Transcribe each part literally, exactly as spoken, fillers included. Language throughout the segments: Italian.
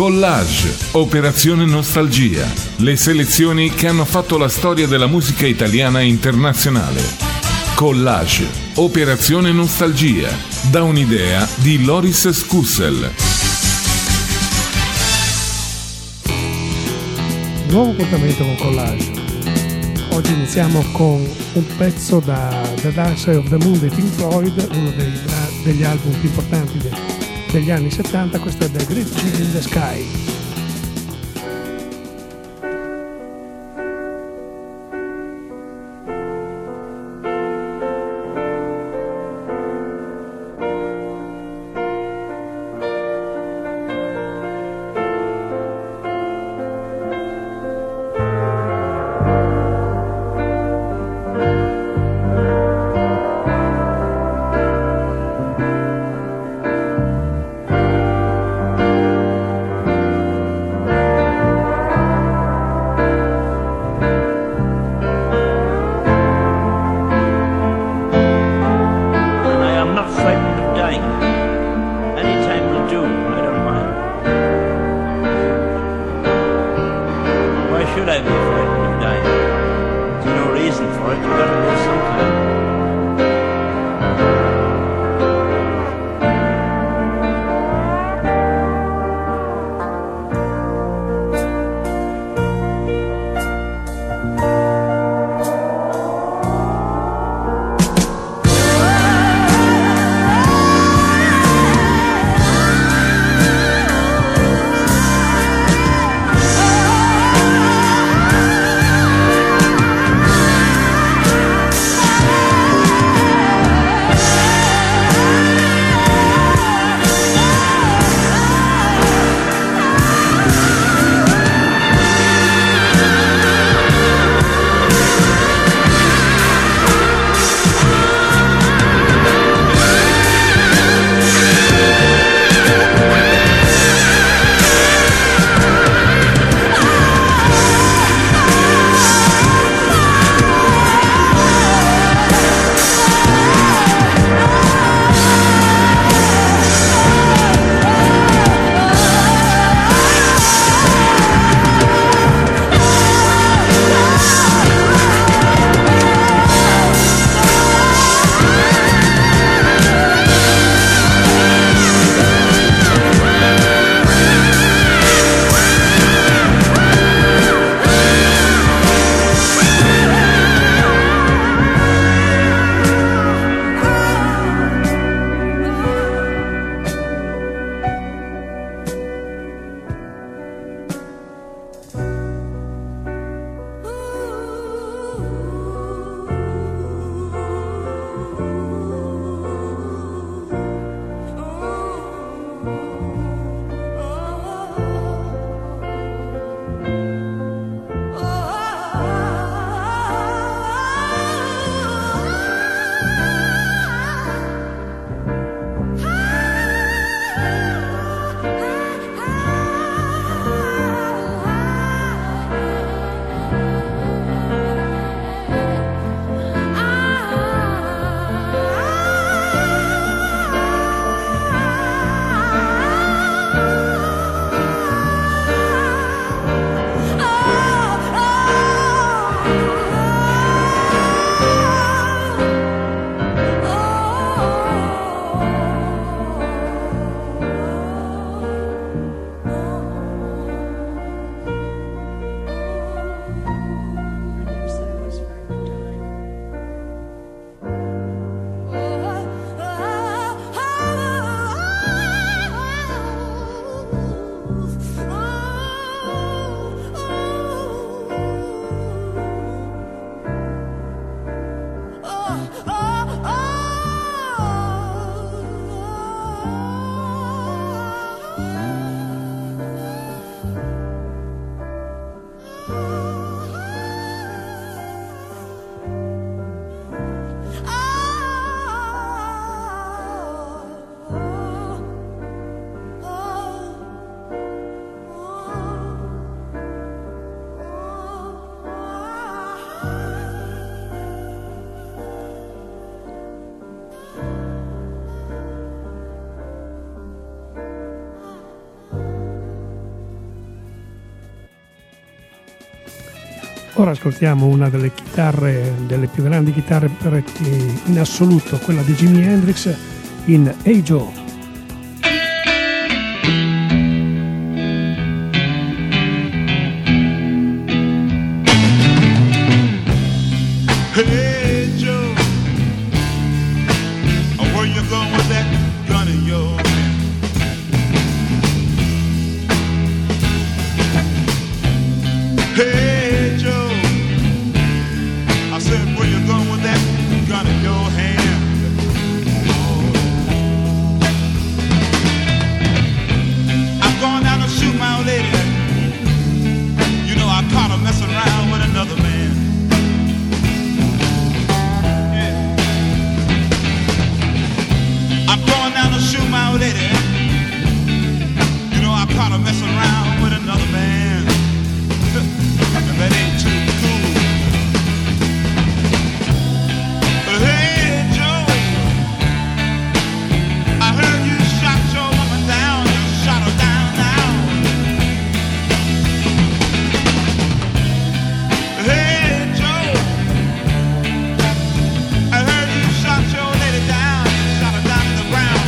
Collage, Operazione Nostalgia, le selezioni che hanno fatto la storia della musica italiana e internazionale. Collage, Operazione Nostalgia, da un'idea di Loris Scussel. Nuovo appuntamento con Collage. Oggi iniziamo con un pezzo da The Dark Side of the Moon dei Pink Floyd, uno dei, degli album più importanti de, degli anni settanta. Questo è The Great Gig in the Sky. Oh, Ora ascoltiamo una delle chitarre, delle più grandi chitarre in assoluto, quella di Jimi Hendrix in Hey Joe. Hey Joe, where you going with that gun in your hand? Hey Joe, I said, where you going with that gun in your hand? I'm going down to shoot my old lady. You know I caught her messing around with another man. I'm going down to shoot my old lady. You know I caught her messing around with another man. And that ain't too cool. But hey Joe, I heard you shot your woman down. You shot her down now. Hey Joe, I heard you shot your lady down. You shot her down to the ground.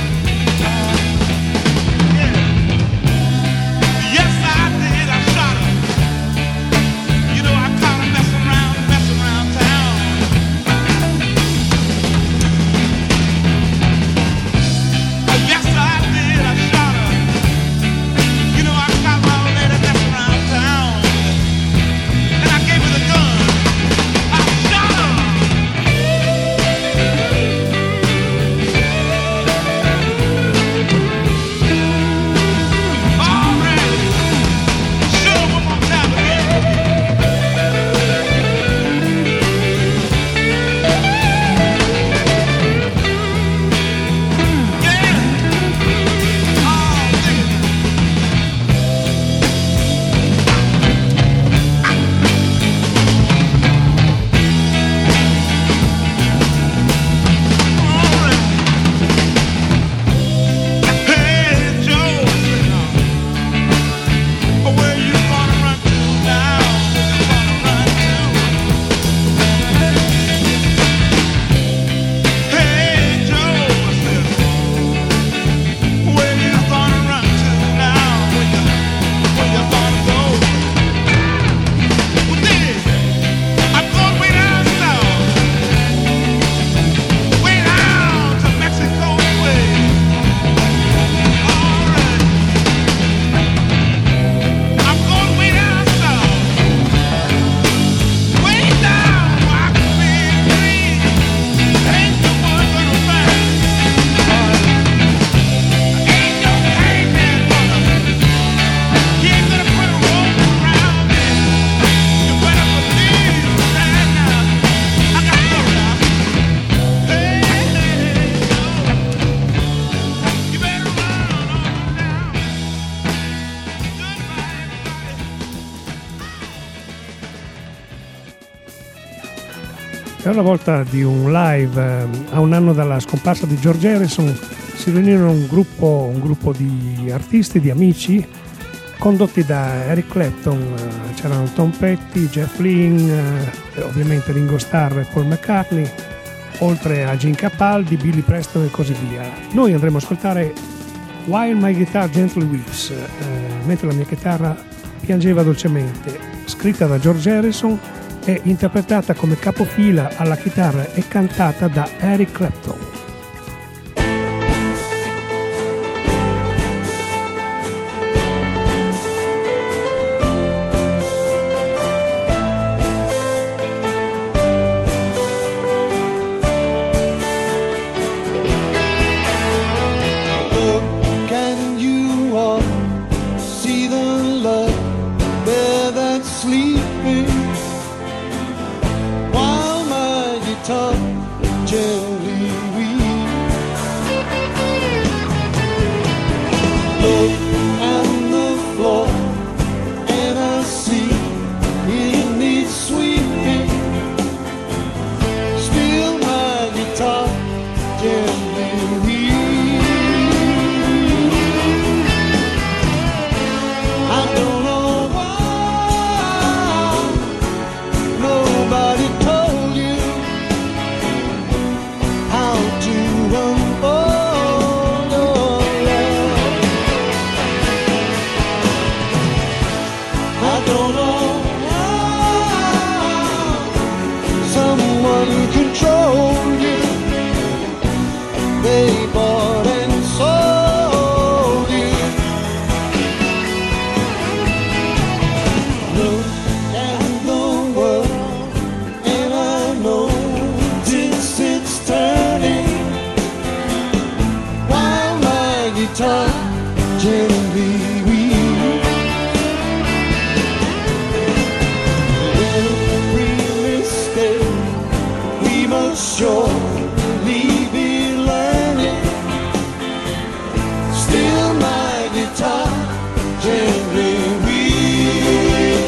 Yeah. Yes, I did. I shot her. You know I caught her messing around, messing around town. Yes, I did. I shot her. You know I caught my old lady messing around town. And I gave her the gun. I shot her. All right. Show 'em one more time again. Yeah. Oh, dig it. All right. Hey Joe, where you gonna run to now? Where you gonna run to? Hey Joe, I said, where you gonna run to now? Where you, where you gonna go? Well, dig, I'm going way down south, way down to Mexico way. All right. I'm going way down south, way down where I can be free. Ain't no one gonna find me. Ain't no hangman gonna. He ain't gonna put a rope around me. You better believe that now. I got to go now. Hey, Joe, you better run on now. Goodbye, everybody. E una volta di un live eh, a un anno dalla scomparsa di George Harrison si riunirono un gruppo, un gruppo di artisti, di amici condotti da Eric Clapton. Eh, c'erano Tom Petty, Jeff Lynne, eh, ovviamente Ringo Starr e Paul McCartney, oltre a Gene Capaldi, Billy Preston e così via. Noi andremo a ascoltare While My Guitar Gently Weeps, eh, mentre la mia chitarra piangeva dolcemente, scritta da George Harrison e interpretata come capofila alla chitarra e cantata da Eric Clapton. Can you all see the love there that's sleeping while my guitar gently weeps? gently weep. Every mistake we must surely be learning. Still my guitar gently weep.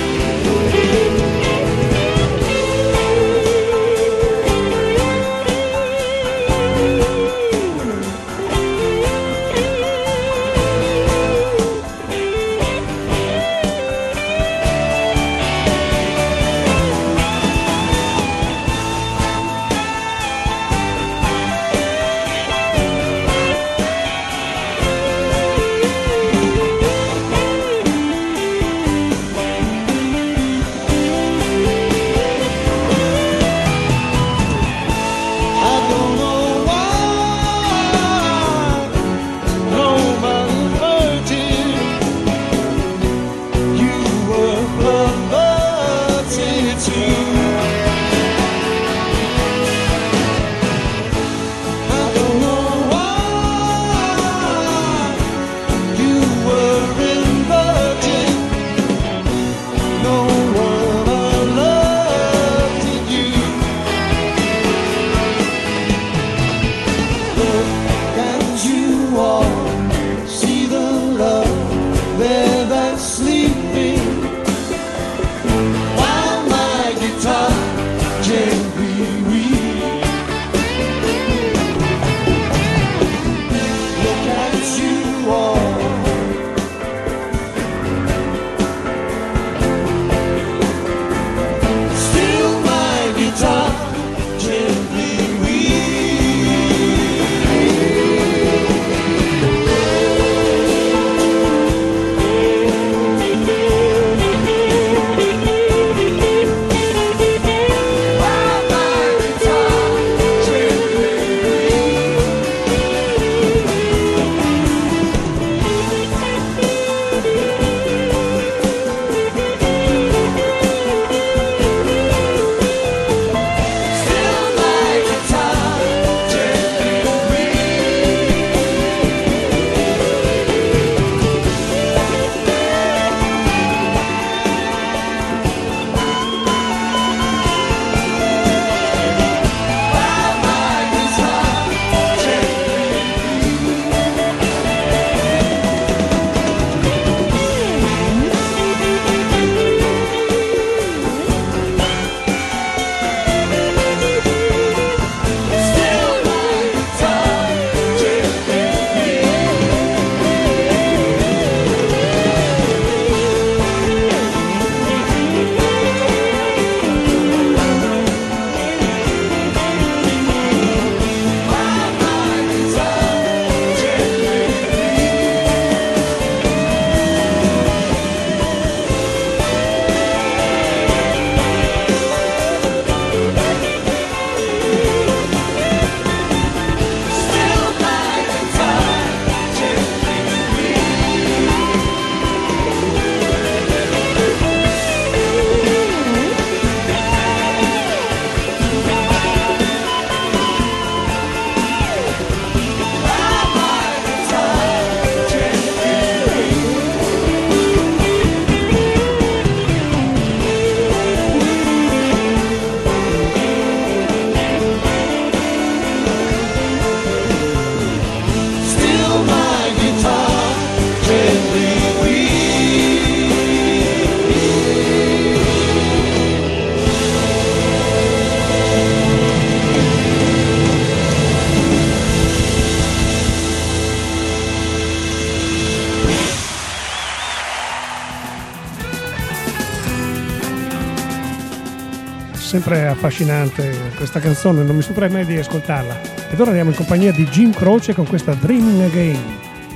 Sempre affascinante questa canzone, non mi stuperei mai di ascoltarla. Ed ora andiamo in compagnia di Jim Croce con questa Dreaming Again.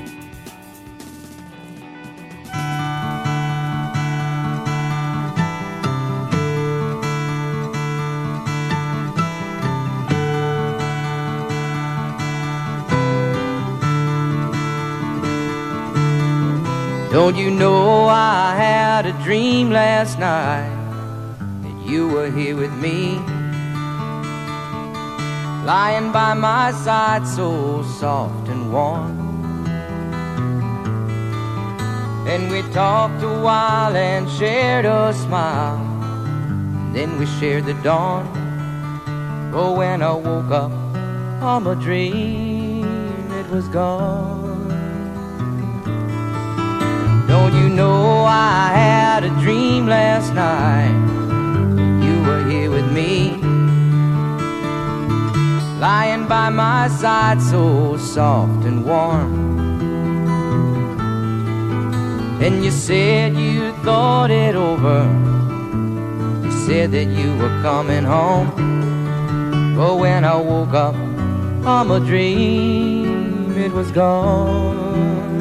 Don't you know I had a dream last night that you were here with me, lying by my side so soft and warm. And we talked a while and shared a smile. Then we shared the dawn. Oh, when I woke up from a dream, it was gone. Don't you know I had a dream last night? You were here with me, lying by my side, so soft and warm. And you said you thought it over. You said that you were coming home. But when I woke up from a dream, it was gone.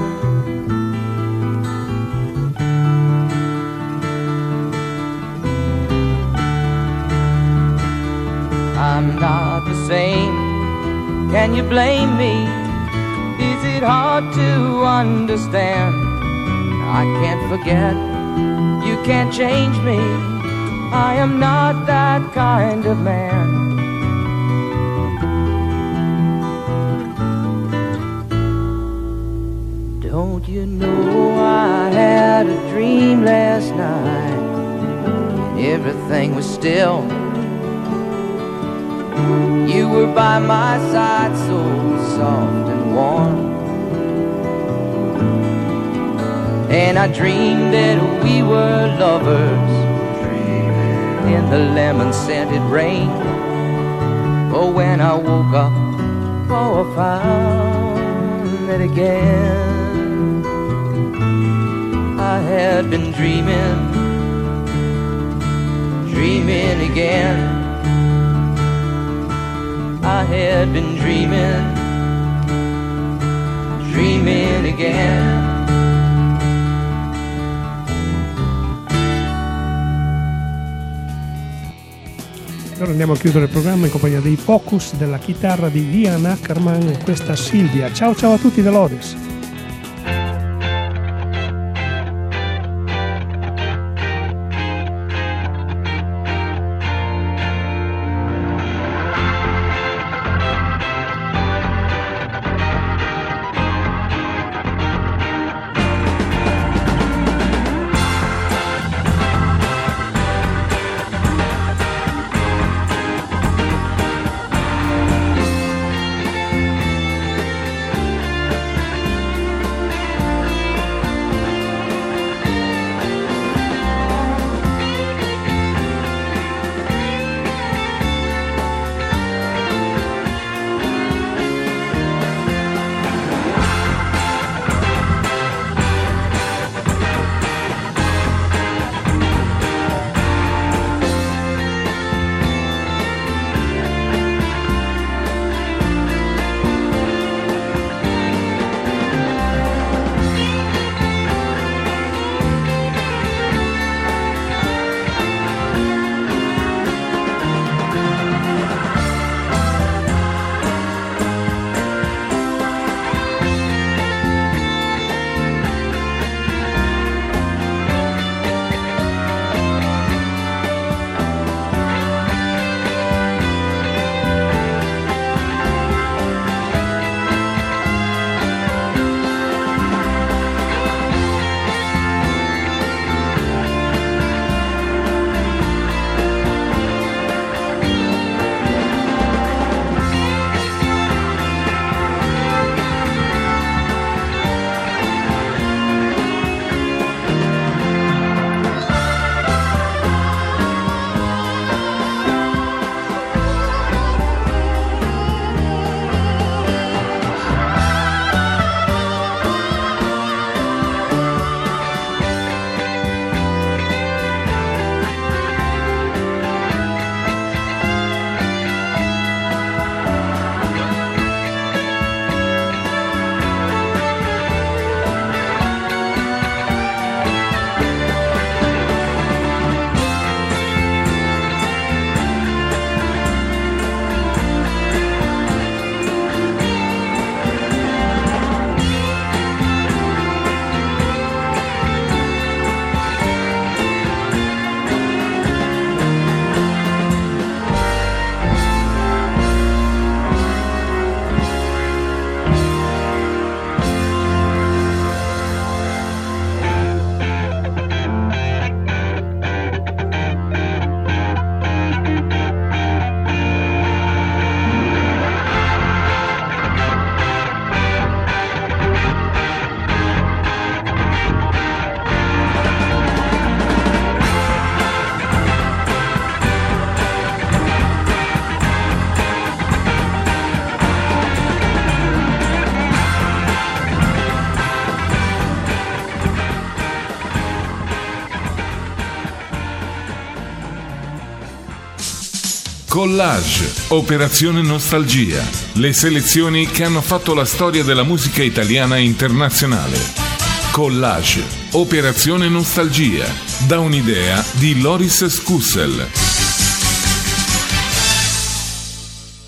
I'm not the same. Can you blame me? Is it hard to understand? I can't forget, you can't change me. I am not that kind of man. Don't you know I had a dream last night, and everything was still. You were by my side, so soft and warm. And I dreamed that we were lovers in the lemon-scented rain. But when I woke up, oh, I found that again I had been dreaming, dreaming again. I had been dreaming, dreaming again. Ora andiamo a chiudere il programma in compagnia dei Focus, della chitarra di Ian Ackerman e questa Silvia. Ciao ciao a tutti dall'Odes. Collage, Operazione Nostalgia, le selezioni che hanno fatto la storia della musica italiana e internazionale. Collage, Operazione Nostalgia, da un'idea di Loris Scussel.